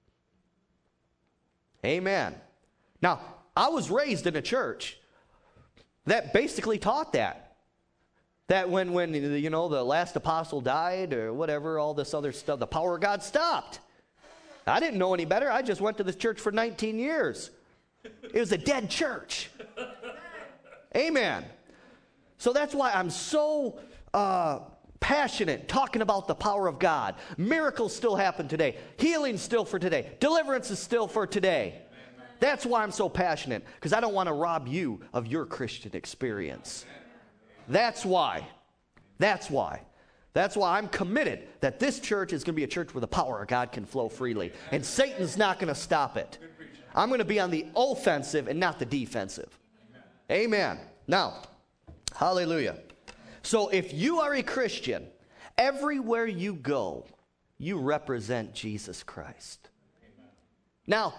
Amen. Now, I was raised in a church that basically taught that. That when the last apostle died or whatever, all this other stuff, the power of God stopped. I didn't know any better. I just went to this church for 19 years. It was a dead church. Amen. So that's why I'm so passionate talking about the power of God. Miracles still happen today. Healing still for today. Deliverance is still for today. That's why I'm so passionate, because I don't want to rob you of your Christian experience. That's why. That's why I'm committed that this church is going to be a church where the power of God can flow freely. And Satan's not going to stop it. I'm going to be on the offensive and not the defensive. Amen. Now, hallelujah. So if you are a Christian, everywhere you go, you represent Jesus Christ. Now,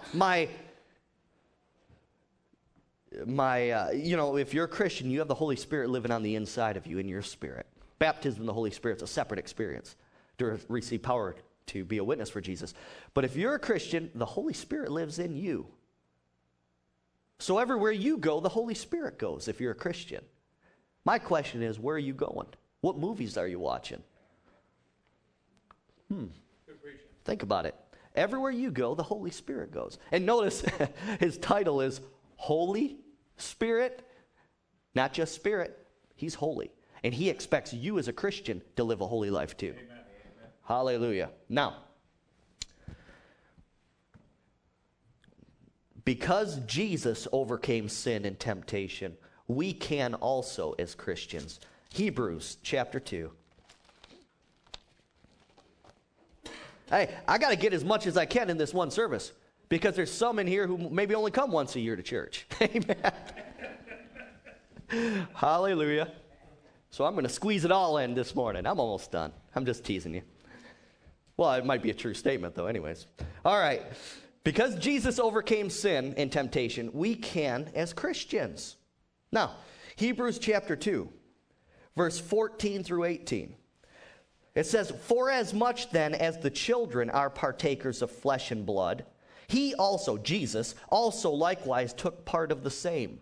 if you're a Christian, you have the Holy Spirit living on the inside of you in your spirit. Baptism in the Holy Spirit is a separate experience to receive power to be a witness for Jesus. But if you're a Christian, the Holy Spirit lives in you. So everywhere you go, the Holy Spirit goes if you're a Christian. My question is, where are you going? What movies are you watching? Think about it. Everywhere you go, the Holy Spirit goes. And notice his title is Holy Spirit. Not just spirit, he's holy. And he expects you as a Christian to live a holy life too. Amen. Hallelujah. Now, because Jesus overcame sin and temptation, we can also as Christians. Hebrews chapter 2. Hey, I got to get as much as I can in this one service because there's some in here who maybe only come once a year to church. Amen. Hallelujah. So I'm going to squeeze it all in this morning. I'm almost done. I'm just teasing you. Well, it might be a true statement though anyways. All right. Because Jesus overcame sin and temptation, we can as Christians. Now, Hebrews chapter 2, verse 14 through 18. It says, "For as much then as the children are partakers of flesh and blood, he also, Jesus, also likewise took part of the same,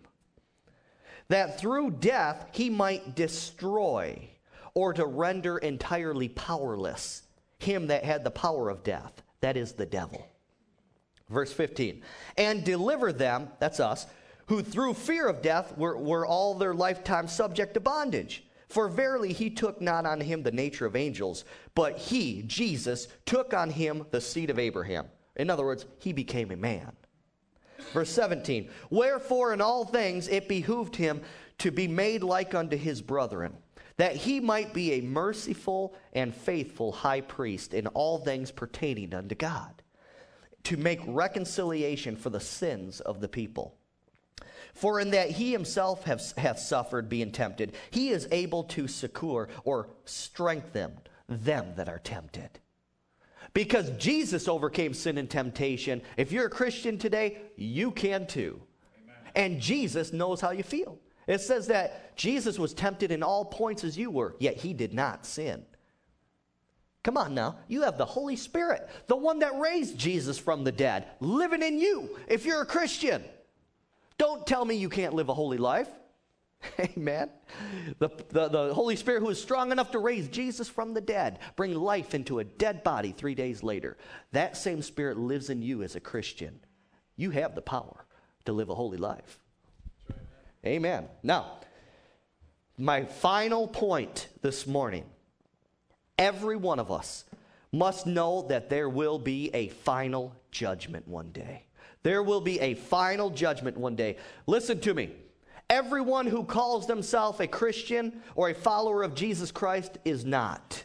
that through death he might destroy, or to render entirely powerless, him that had the power of death, that is the devil." Verse 15, "And deliver them," that's us, "who through fear of death were all their lifetime subject to bondage. For verily he took not on him the nature of angels, but he, Jesus, took on him the seed of Abraham." In other words, he became a man. Verse 17, "Wherefore in all things it behooved him to be made like unto his brethren, that he might be a merciful and faithful high priest in all things pertaining unto God, to make reconciliation for the sins of the people. For in that he himself hath suffered being tempted, he is able to succor or strengthen them that are tempted." Because Jesus overcame sin and temptation, if you're a Christian today, you can too. Amen. And Jesus knows how you feel. It says that Jesus was tempted in all points as you were, yet he did not sin. Come on now, you have the Holy Spirit, the one that raised Jesus from the dead, living in you if you're a Christian. Don't tell me you can't live a holy life. Amen. The Holy Spirit who is strong enough to raise Jesus from the dead, bring life into a dead body 3 days later. That same Spirit lives in you as a Christian. You have the power to live a holy life. Amen. Now, my final point this morning. Every one of us must know that there will be a final judgment one day. There will be a final judgment one day. Listen to me. Everyone who calls themselves a Christian or a follower of Jesus Christ is not.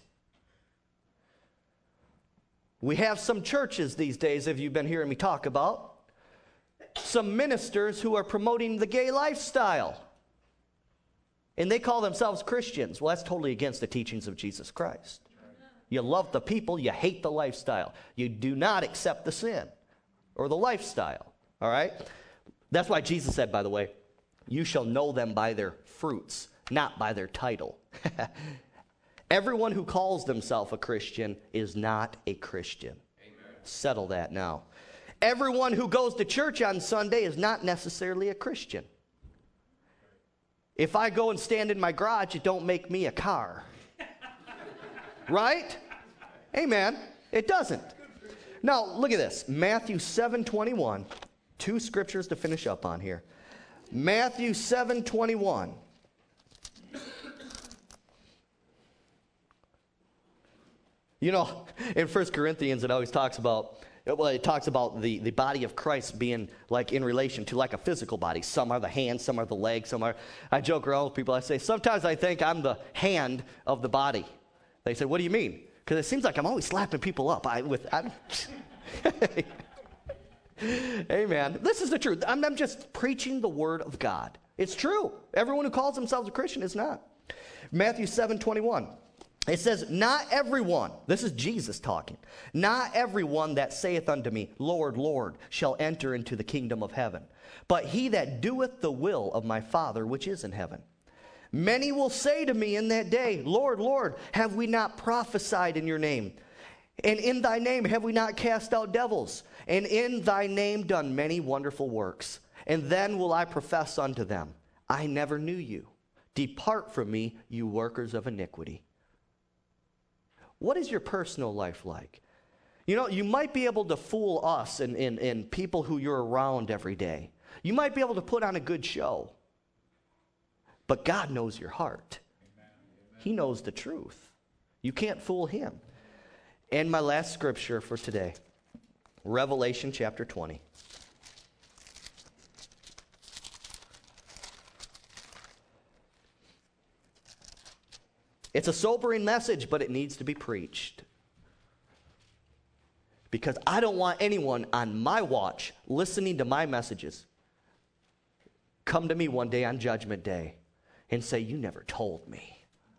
We have some churches these days, if you've been hearing me talk about, some ministers who are promoting the gay lifestyle. And they call themselves Christians. Well, that's totally against the teachings of Jesus Christ. You love the people, you hate the lifestyle. You do not accept the sin or the lifestyle. All right? That's why Jesus said, by the way, you shall know them by their fruits, not by their title. Everyone who calls themselves a Christian is not a Christian. Amen. Settle that now. Everyone who goes to church on Sunday is not necessarily a Christian. If I go and stand in my garage, it don't make me a car. Right? Amen. It doesn't. Now, look at this. Matthew 7:21. 2 scriptures to finish up on here. Matthew 7:21. You know, in 1 Corinthians, it always talks about, the body of Christ being like in relation to like a physical body. Some are the hands, some are the legs, I joke around with people, I say, sometimes I think I'm the hand of the body. They say, what do you mean? Because it seems like I'm always slapping people up. Amen. This is the truth. I'm just preaching the word of God. It's true. Everyone who calls themselves a Christian is not. Matthew 7:21. It says, not everyone, this is Jesus talking, not everyone that saith unto me, Lord, Lord, shall enter into the kingdom of heaven, but he that doeth the will of my Father which is in heaven. Many will say to me in that day, Lord, Lord, have we not prophesied in your name? And in thy name have we not cast out devils? And in thy name done many wonderful works? And then will I profess unto them, I never knew you. Depart from me, you workers of iniquity. What is your personal life like? You know, you might be able to fool us and people who you're around every day. You might be able to put on a good show. But God knows your heart. He knows the truth. You can't fool him. And my last scripture for today, Revelation chapter 20. It's a sobering message, but it needs to be preached. Because I don't want anyone on my watch listening to my messages come to me one day on Judgment Day and say, you never told me.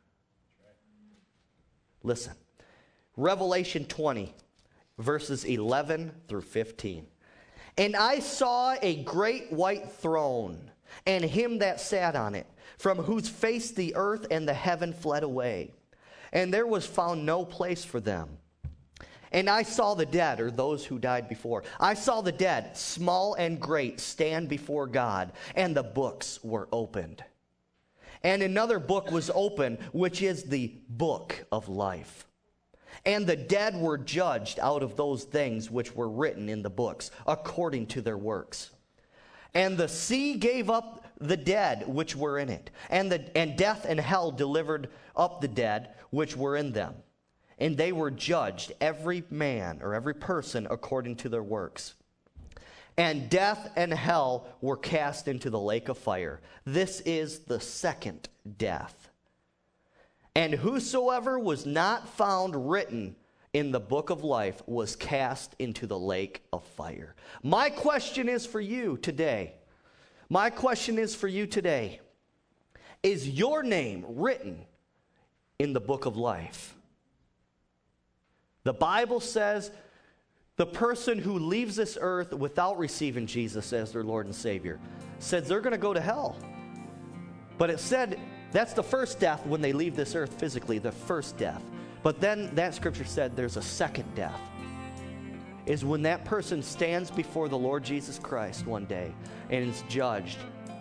Listen, Revelation 20, verses 11 through 15. And I saw a great white throne, and him that sat on it, from whose face the earth and the heaven fled away, and there was found no place for them. And I saw the dead, or those who died before. I saw the dead, small and great, stand before God, and the books were opened. And another book was opened, which is the book of life. And the dead were judged out of those things which were written in the books, according to their works. And the sea gave up the dead which were in it, and death and hell delivered up the dead which were in them. And they were judged, every man or every person according to their works. And death and hell were cast into the lake of fire. This is the second death. And whosoever was not found written in the book of life was cast into the lake of fire. My question is for you today. My question is for you today. Is your name written in the book of life? The Bible says the person who leaves this earth without receiving Jesus as their Lord and Savior says they're going to go to hell. But it said that's the first death when they leave this earth physically, the first death. But then that scripture said there's a second death. Is when that person stands before the Lord Jesus Christ one day and is judged.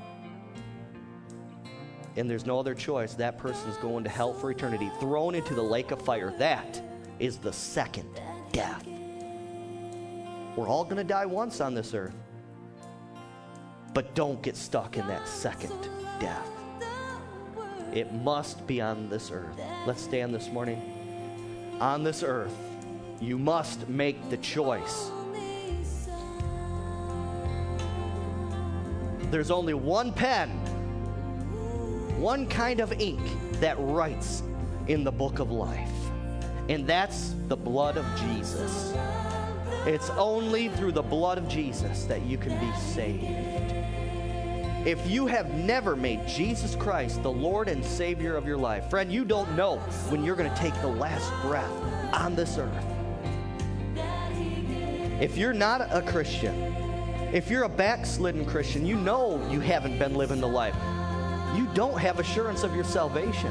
And there's no other choice. That person is going to hell for eternity, thrown into the lake of fire. That is the second death. We're all going to die once on this earth. But don't get stuck in that second death. It must be on this earth. Let's stand this morning. On this earth, you must make the choice. There's only one pen, one kind of ink that writes in the book of life. And that's the blood of Jesus. It's only through the blood of Jesus that you can be saved. If you have never made Jesus Christ the Lord and Savior of your life, friend, you don't know when you're going to take the last breath on this earth. If you're not a Christian, if you're a backslidden Christian, you know you haven't been living the life. You don't have assurance of your salvation.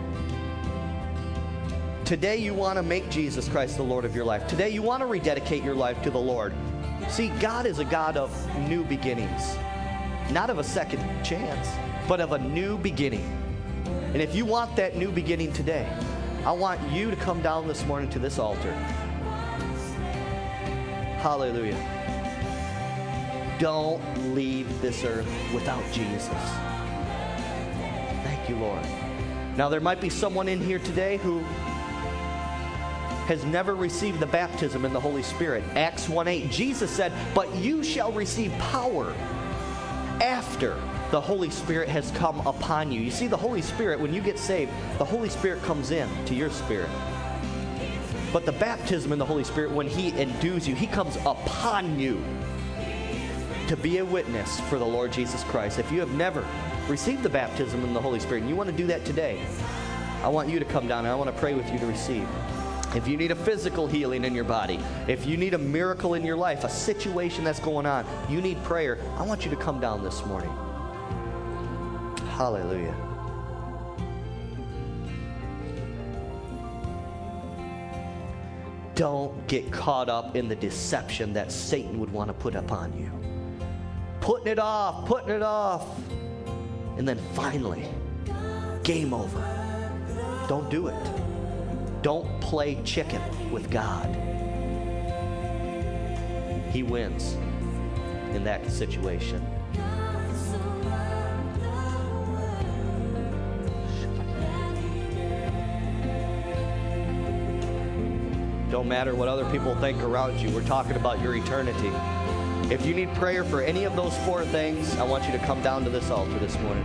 Today you want to make Jesus Christ the Lord of your life. Today you want to rededicate your life to the Lord. See, God is a God of new beginnings. Not of a second chance, but of a new beginning. And if you want that new beginning today, I want you to come down this morning to this altar. Hallelujah. Don't leave this earth without Jesus. Thank you, Lord. Now, there might be someone in here today who has never received the baptism in the Holy Spirit. Acts 1:8, Jesus said, "But you shall receive power after the Holy Spirit has come upon you." You see, the Holy Spirit, when you get saved, the Holy Spirit comes in to your spirit. But the baptism in the Holy Spirit, when He endues you, He comes upon you to be a witness for the Lord Jesus Christ. If you have never received the baptism in the Holy Spirit and you want to do that today, I want you to come down and I want to pray with you to receive. If you need a physical healing in your body, if you need a miracle in your life, a situation that's going on, you need prayer, I want you to come down this morning. Hallelujah. Don't get caught up in the deception that Satan would want to put upon you. Putting it off. And then finally, game over. Don't do it. Don't play chicken with God. He wins in that situation. Don't matter what other people think around you. We're talking about your eternity. If you need prayer for any of those 4 things, I want you to come down to this altar this morning.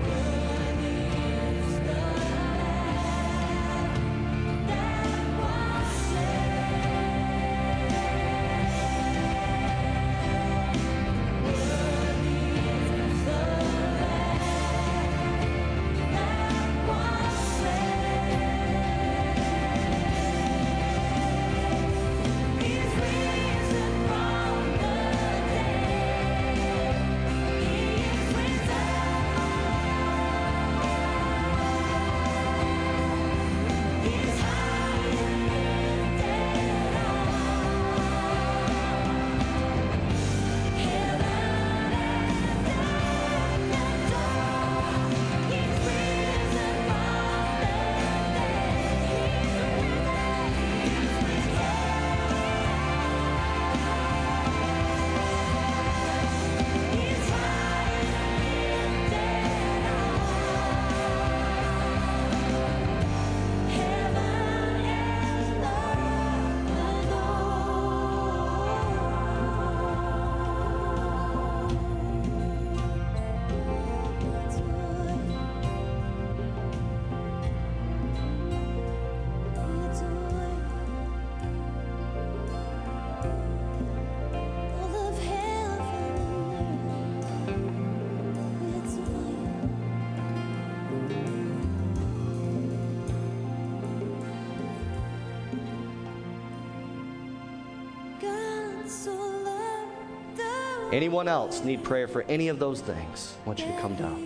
Anyone else need prayer for any of those things? I want you to come down.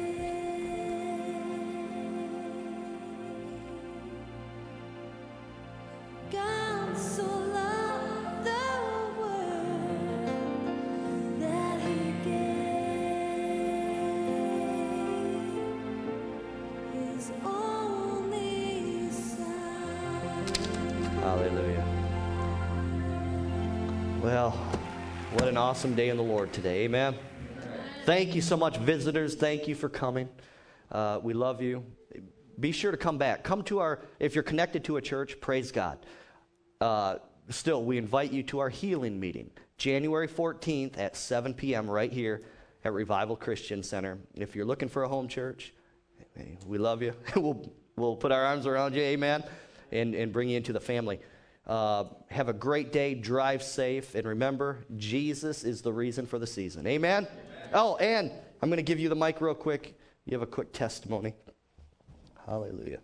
Hallelujah. Well, what an awesome day in the Lord today. Amen. Thank you so much, visitors. Thank you for coming. We love you. Be sure to come back. Come to if you're connected to a church, praise God. Still, we invite you to our healing meeting, January 14th at 7 p.m. right here at Revival Christian Center. If you're looking for a home church, we love you. We'll put our arms around you, amen, and bring you into the family. Have a great day. Drive safe. And remember, Jesus is the reason for the season. Amen? Oh, and I'm going to give you the mic real quick. You have a quick testimony. Hallelujah.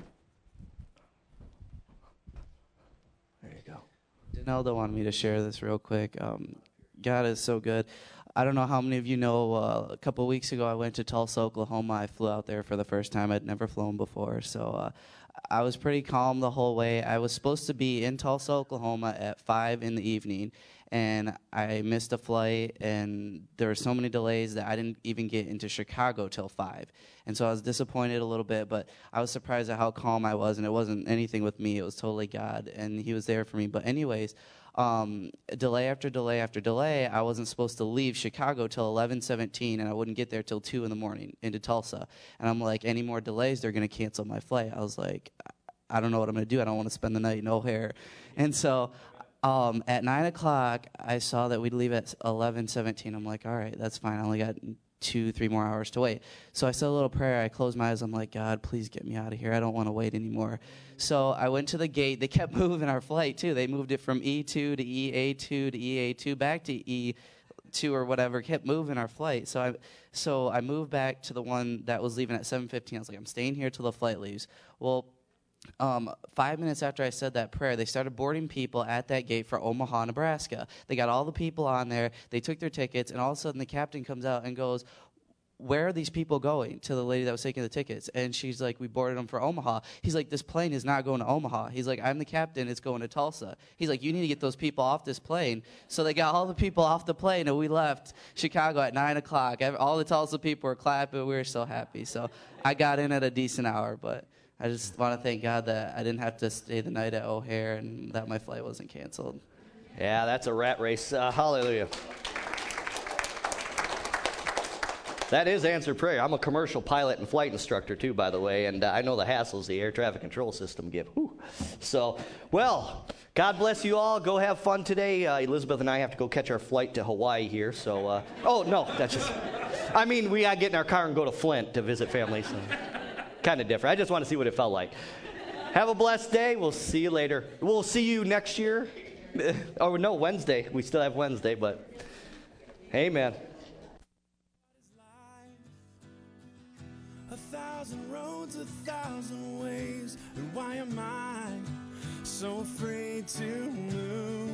There you go. Donaldo wanted me to share this real quick. God is so good. I don't know how many of you know, a couple of weeks ago I went to Tulsa, Oklahoma. I flew out there for the first time. I'd never flown before, so I was pretty calm the whole way. I was supposed to be in Tulsa, Oklahoma at 5 in the evening, and I missed a flight, and there were so many delays that I didn't even get into Chicago till 5. And so I was disappointed a little bit, but I was surprised at how calm I was, and it wasn't anything with me. It was totally God, and he was there for me. But anyways, delay after delay after delay, I wasn't supposed to leave Chicago till 11:17, and I wouldn't get there till 2 in the morning into Tulsa. And I'm like, any more delays, they're going to cancel my flight. I was like, I don't know what I'm going to do. I don't want to spend the night in O'Hare. And so at 9 o'clock, I saw that we'd leave at 11:17. I'm like, all right, that's fine. I only got 2-3 more hours to wait. So I said a little prayer. I closed my eyes. I'm like, God, please get me out of here. I don't want to wait anymore. So I went to the gate. They kept moving our flight, too. They moved it from E2 to EA2 to EA2 back to E2 or whatever, kept moving our flight. So I moved back to the one that was leaving at 7:15. I was like, I'm staying here till the flight leaves. Well, 5 minutes after I said that prayer, they started boarding people at that gate for Omaha, Nebraska. They got all the people on there. They took their tickets, and all of a sudden the captain comes out and goes, where are these people going? To the lady that was taking the tickets. And she's like, we boarded them for Omaha. He's like, this plane is not going to Omaha. He's like, I'm the captain. It's going to Tulsa. He's like, you need to get those people off this plane. So they got all the people off the plane, and we left Chicago at 9 o'clock. All the Tulsa people were clapping. We were so happy. So I got in at a decent hour, but I just want to thank God that I didn't have to stay the night at O'Hare and that my flight wasn't canceled. Yeah, that's a rat race. Hallelujah. That is answered prayer. I'm a commercial pilot and flight instructor, too, by the way, and I know the hassles the air traffic control system give. Whew. So, well, God bless you all. Go have fun today. Elizabeth and I have to go catch our flight to Hawaii here. So, oh, no, that's just, I mean, we got to get in our car and go to Flint to visit family. So kind of different. I just want to see what it felt like. Have a blessed day. We'll see you later. We'll see you next year. Oh, no, Wednesday. We still have Wednesday, but amen. 1,000 roads, 1,000 ways, and why am I so afraid to move?